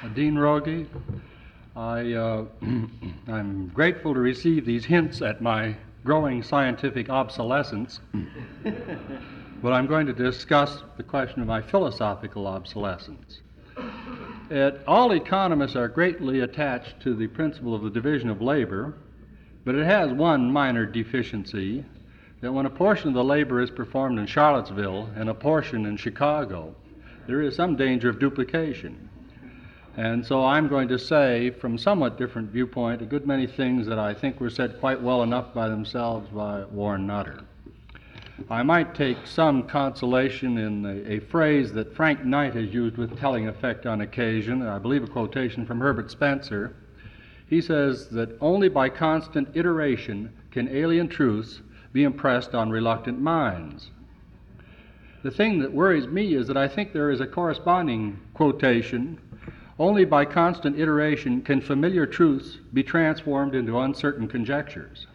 Dean Rogie. I'm grateful to receive these hints at my growing scientific obsolescence, but I'm going to discuss the question of my philosophical obsolescence. All economists are greatly attached to the principle of the division of labor, but it has one minor deficiency, that when a portion of the labor is performed in Charlottesville and a portion in Chicago, there is some danger of duplication. And so I'm going to say, from somewhat different viewpoint, a good many things that I think were said quite well enough by themselves by Warren Nutter. I might take some consolation in a phrase that Frank Knight has used with telling effect on occasion, I believe a quotation from Herbert Spencer. He says that only by constant iteration can alien truths be impressed on reluctant minds. The thing that worries me is that I think there is a corresponding quotation: only by constant iteration can familiar truths be transformed into uncertain conjectures.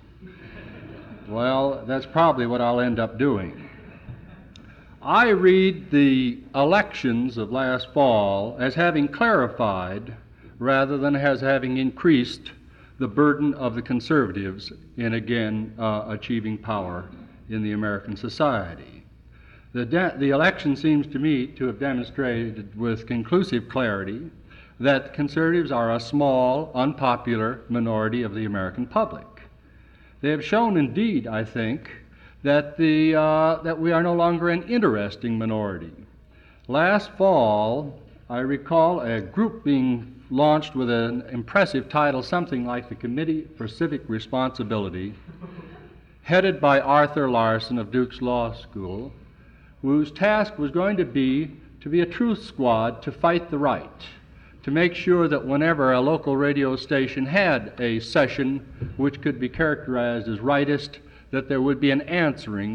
Well, that's probably what I'll end up doing. I read the elections of last fall as having clarified rather than as having increased the burden of the conservatives in again achieving power in the American society. The election seems to me to have demonstrated with conclusive clarity that conservatives are a small, unpopular minority of the American public. They have shown, indeed, I think, that we are no longer an interesting minority. Last fall, I recall a group being launched with an impressive title, something like the Committee for Civic Responsibility, headed by Arthur Larson of Duke's Law School, whose task was going to be a truth squad to fight the right, to make sure that whenever a local radio station had a session which could be characterized as rightist, that there would be an answering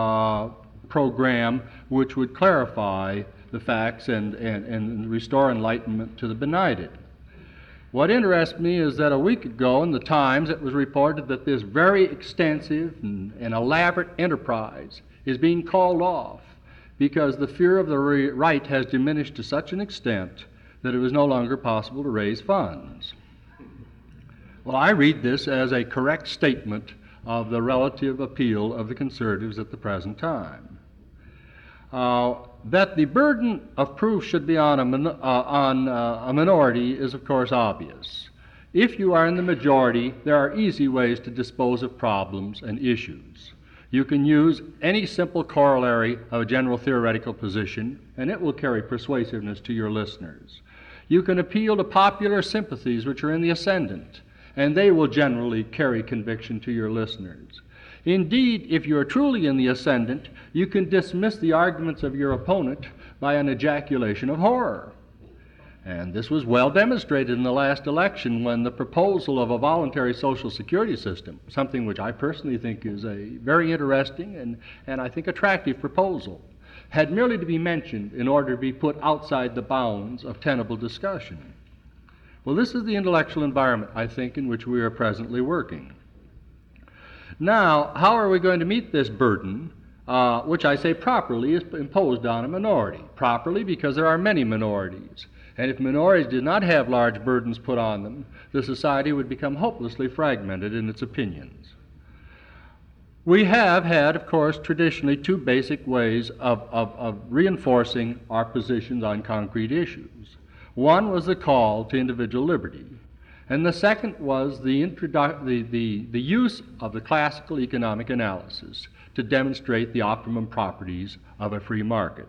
program which would clarify the facts and restore enlightenment to the benighted. What interests me is that a week ago in the Times it was reported that this very extensive and elaborate enterprise is being called off because the fear of the right has diminished to such an extent that it was no longer possible to raise funds. Well, I read this as a correct statement of the relative appeal of the conservatives at the present time. That the burden of proof should be on a minority is, of course, obvious. If you are in the majority, there are easy ways to dispose of problems and issues. You can use any simple corollary of a general theoretical position, and it will carry persuasiveness to your listeners. You can appeal to popular sympathies which are in the ascendant, and they will generally carry conviction to your listeners. Indeed, if you are truly in the ascendant, you can dismiss the arguments of your opponent by an ejaculation of horror. And this was well demonstrated in the last election when the proposal of a voluntary Social Security system, something which I personally think is a very interesting and I think attractive proposal, had merely to be mentioned in order to be put outside the bounds of tenable discussion. Well, this is the intellectual environment, I think, in which we are presently working. Now, how are we going to meet this burden, which I say properly is imposed on a minority? Properly because there are many minorities. And if minorities did not have large burdens put on them, the society would become hopelessly fragmented in its opinions. We have had, of course, traditionally two basic ways of reinforcing our positions on concrete issues. One was the call to individual liberty, and the second was the use of the classical economic analysis to demonstrate the optimum properties of a free market.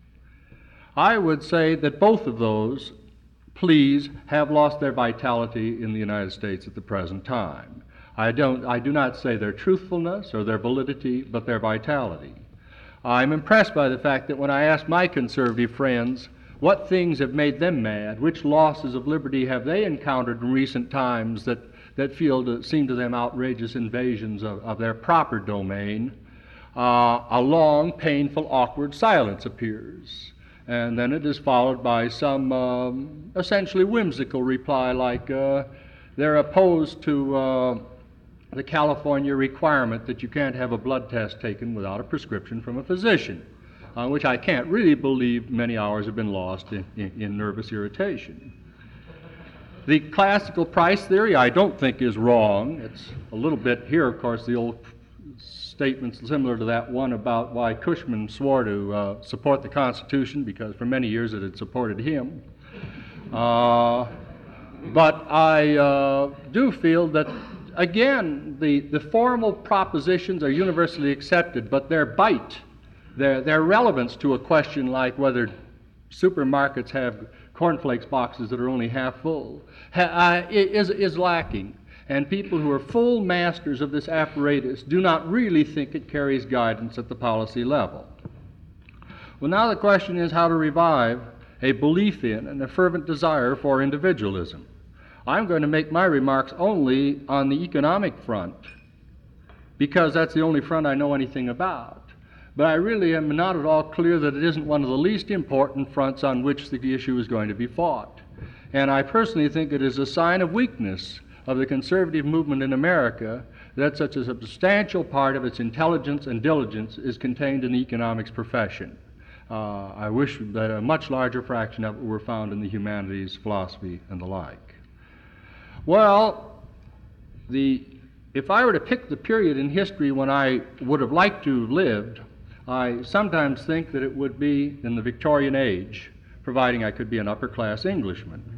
I would say that both of those pleas have lost their vitality in the United States at the present time. I do not say their truthfulness or their validity, but their vitality. I'm impressed by the fact that when I ask my conservative friends what things have made them mad, which losses of liberty have they encountered in recent times that seem to them outrageous invasions of their proper domain, a long, painful, awkward silence appears. And then it is followed by some essentially whimsical reply like they're opposed to the California requirement that you can't have a blood test taken without a prescription from a physician, which I can't really believe many hours have been lost in nervous irritation. The classical price theory I don't think is wrong. It's a little bit here, of course, the old statements similar to that one about why Cushman swore to support the Constitution, because for many years it had supported him. But I do feel that, again, the formal propositions are universally accepted, but their bite, their relevance to a question like whether supermarkets have cornflakes boxes that are only half full is lacking. And people who are full masters of this apparatus do not really think it carries guidance at the policy level. Well, now the question is how to revive a belief in and a fervent desire for individualism. I'm going to make my remarks only on the economic front, because that's the only front I know anything about. But I really am not at all clear that it isn't one of the least important fronts on which the issue is going to be fought. And I personally think it is a sign of weakness of the conservative movement in America that such a substantial part of its intelligence and diligence is contained in the economics profession. I wish that a much larger fraction of it were found in the humanities, philosophy, and the like. Well, if I were to pick the period in history when I would have liked to have lived, I sometimes think that it would be in the Victorian age, providing I could be an upper-class Englishman.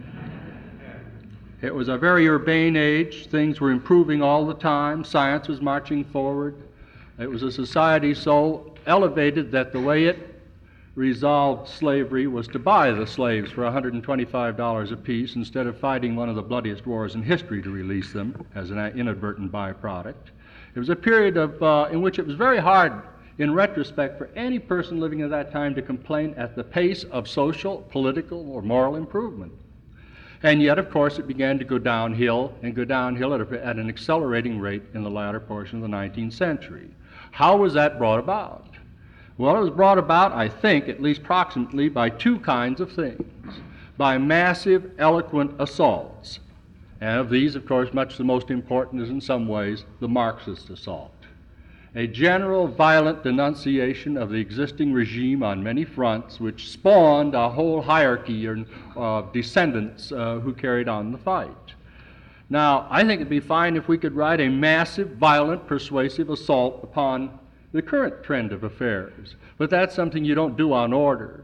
It was a very urbane age. Things were improving all the time. Science was marching forward. It was a society so elevated that the way it resolved slavery was to buy the slaves for $125 apiece instead of fighting one of the bloodiest wars in history to release them as an inadvertent byproduct. It was a period in which it was very hard, in retrospect, for any person living at that time to complain at the pace of social, political, or moral improvement. And yet, of course, it began to go downhill and go downhill at an accelerating rate in the latter portion of the 19th century. How was that brought about? Well, it was brought about, I think, at least proximately, by two kinds of things. By massive, eloquent assaults. And of these, of course, much the most important is in some ways the Marxist assault. A general violent denunciation of the existing regime on many fronts, which spawned a whole hierarchy of descendants who carried on the fight. Now, I think it'd be fine if we could write a massive, violent, persuasive assault upon the current trend of affairs, but that's something you don't do on order.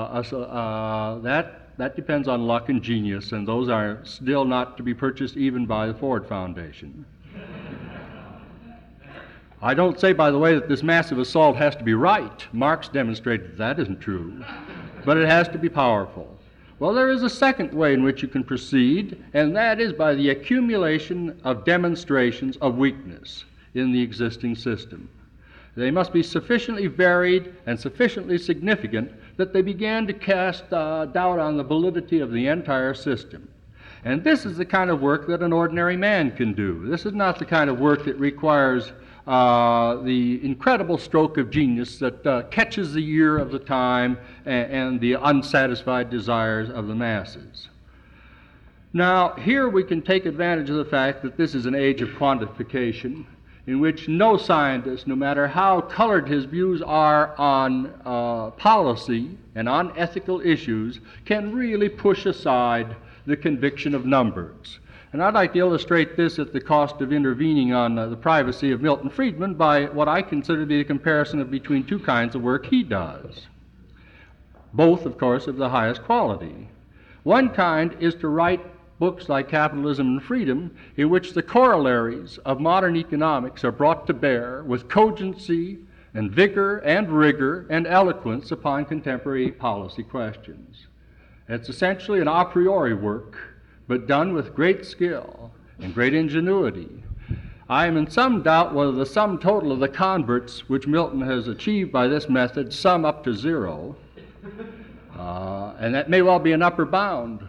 That depends on luck and genius, and those are still not to be purchased even by the Ford Foundation. I don't say, by the way, that this massive assault has to be right. Marx demonstrated that isn't true. But it has to be powerful. Well, there is a second way in which you can proceed, and that is by the accumulation of demonstrations of weakness in the existing system. They must be sufficiently varied and sufficiently significant that they began to cast doubt on the validity of the entire system. And this is the kind of work that an ordinary man can do. This is not the kind of work that requires the incredible stroke of genius that catches the ear of the time and the unsatisfied desires of the masses. Now, here we can take advantage of the fact that this is an age of quantification in which no scientist, no matter how colored his views are on policy and on ethical issues, can really push aside the conviction of numbers. And I'd like to illustrate this at the cost of intervening on the privacy of Milton Friedman by what I consider to be a comparison between two kinds of work he does, both, of course, of the highest quality. One kind is to write books like Capitalism and Freedom, in which the corollaries of modern economics are brought to bear with cogency and vigor and rigor and eloquence upon contemporary policy questions. It's essentially an a priori work, but done with great skill and great ingenuity. I am in some doubt whether the sum total of the converts which Milton has achieved by this method sum up to zero, and that may well be an upper bound.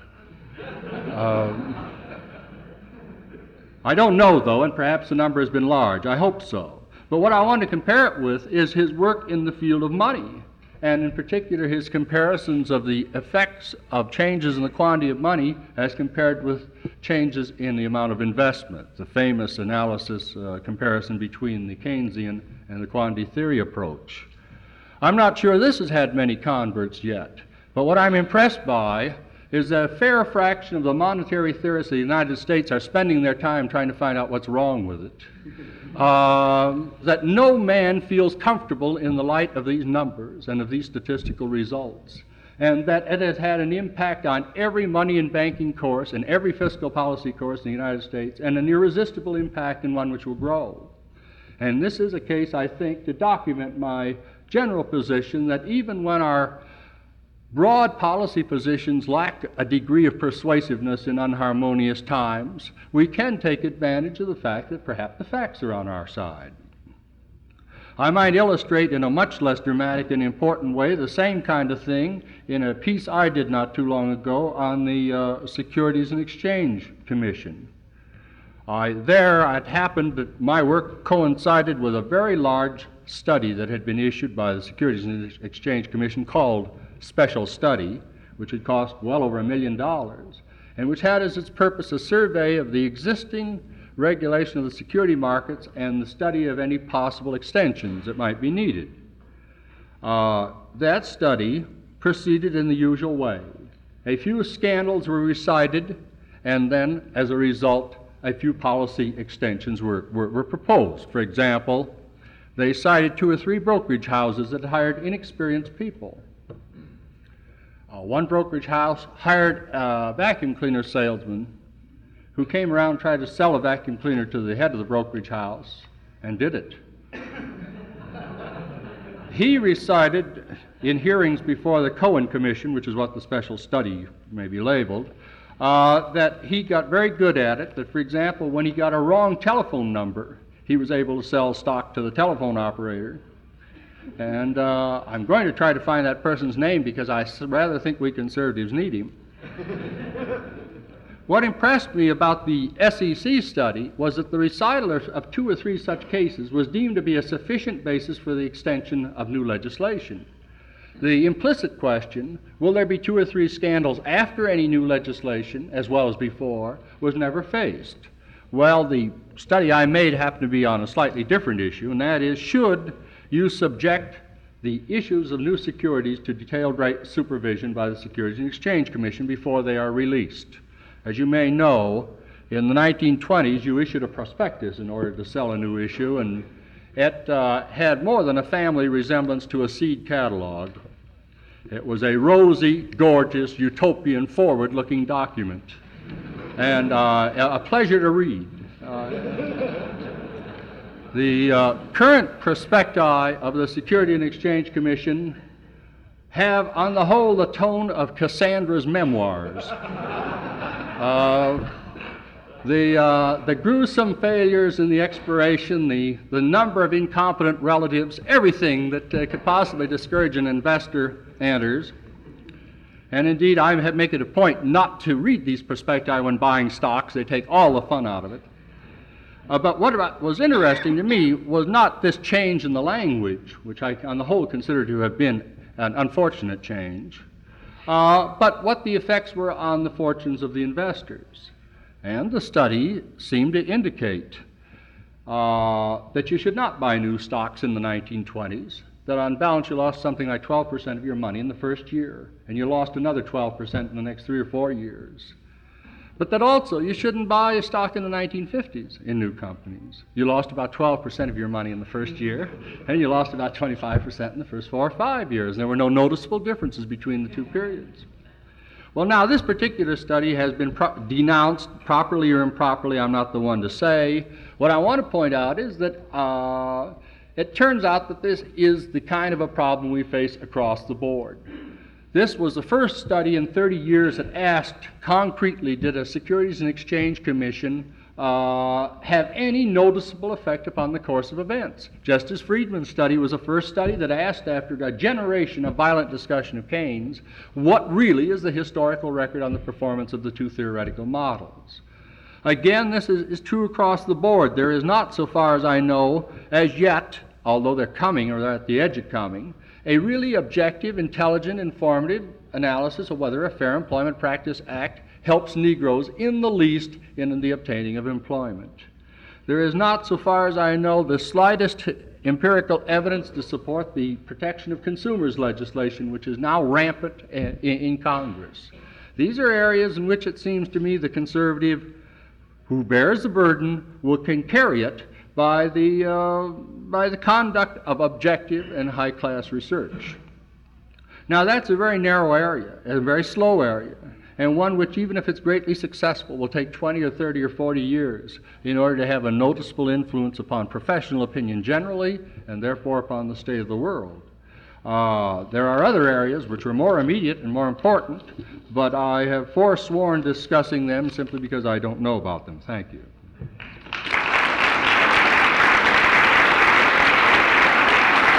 I don't know, though, and perhaps the number has been large. I hope so. But what I want to compare it with is his work in the field of money, and in particular his comparisons of the effects of changes in the quantity of money as compared with changes in the amount of investment, the famous analysis comparison between the Keynesian and the quantity theory approach. I'm not sure this has had many converts yet, but what I'm impressed by is that a fair fraction of the monetary theorists of the United States are spending their time trying to find out what's wrong with it. That no man feels comfortable in the light of these numbers and of these statistical results, and that it has had an impact on every money and banking course and every fiscal policy course in the United States, and an irresistible impact and one which will grow. And this is a case, I think, to document my general position that even when our broad policy positions lack a degree of persuasiveness in unharmonious times, we can take advantage of the fact that perhaps the facts are on our side. I might illustrate in a much less dramatic and important way the same kind of thing in a piece I did not too long ago on the Securities and Exchange Commission. It happened that my work coincided with a very large study that had been issued by the Securities and Exchange Commission called Special Study, which had cost well over $1 million, and which had as its purpose a survey of the existing regulation of the security markets and the study of any possible extensions that might be needed. That study proceeded in the usual way. A few scandals were recited, and then, as a result, a few policy extensions were proposed. For example, they cited 2 or 3 brokerage houses that hired inexperienced people. One brokerage house hired a vacuum cleaner salesman who came around and tried to sell a vacuum cleaner to the head of the brokerage house and did it. He recited in hearings before the Cohen Commission, which is what the special study may be labeled, that he got very good at it, that, for example, when he got a wrong telephone number, he was able to sell stock to the telephone operator. And I'm going to try to find that person's name because I rather think we conservatives need him. What impressed me about the SEC study was that the recital of 2 or 3 such cases was deemed to be a sufficient basis for the extension of new legislation. The implicit question, will there be 2 or 3 scandals after any new legislation as well as before, was never faced. Well, the study I made happened to be on a slightly different issue, and that is, should you subject the issues of new securities to detailed supervision by the Securities and Exchange Commission before they are released? As you may know, in the 1920s, you issued a prospectus in order to sell a new issue, and it had more than a family resemblance to a seed catalog. It was a rosy, gorgeous, utopian, forward-looking document, and a pleasure to read. The current prospecti of the Securities and Exchange Commission have, on the whole, the tone of Cassandra's memoirs. The gruesome failures in the exploration, the number of incompetent relatives, everything that could possibly discourage an investor enters. And indeed, I make it a point not to read these prospecti when buying stocks. They take all the fun out of it. But what was interesting to me was not this change in the language, which I, on the whole, consider to have been an unfortunate change, but what the effects were on the fortunes of the investors. And the study seemed to indicate that you should not buy new stocks in the 1920s, that on balance you lost something like 12% of your money in the first year, and you lost another 12% in the next 3 or 4 years. But that also you shouldn't buy a stock in the 1950s in new companies. You lost about 12% of your money in the first year, and you lost about 25% in the first 4 or 5 years. And there were no noticeable differences between the 2 periods. Well, now, this particular study has been denounced, properly or improperly, I'm not the one to say. What I want to point out is that it turns out that this is the kind of a problem we face across the board. This was the first study in 30 years that asked concretely, did a Securities and Exchange Commission have any noticeable effect upon the course of events? Justice Friedman's study was the first study that asked, after a generation of violent discussion of Keynes, what really is the historical record on the performance of the 2 theoretical models? Again, this is true across the board. There is not, so far as I know, as yet, although they're coming or they're at the edge of coming, a really objective, intelligent, informative analysis of whether a Fair Employment Practice Act helps Negroes in the least in the obtaining of employment. There is not, so far as I know, the slightest empirical evidence to support the protection of consumers legislation, which is now rampant in Congress. These are areas in which it seems to me the conservative who bears the burden can carry it by the conduct of objective and high-class research. Now that's a very narrow area, a very slow area, and one which, even if it's greatly successful, will take 20 or 30 or 40 years in order to have a noticeable influence upon professional opinion generally, and therefore upon the state of the world. There are other areas which are more immediate and more important, but I have forsworn discussing them simply because I don't know about them. Thank you.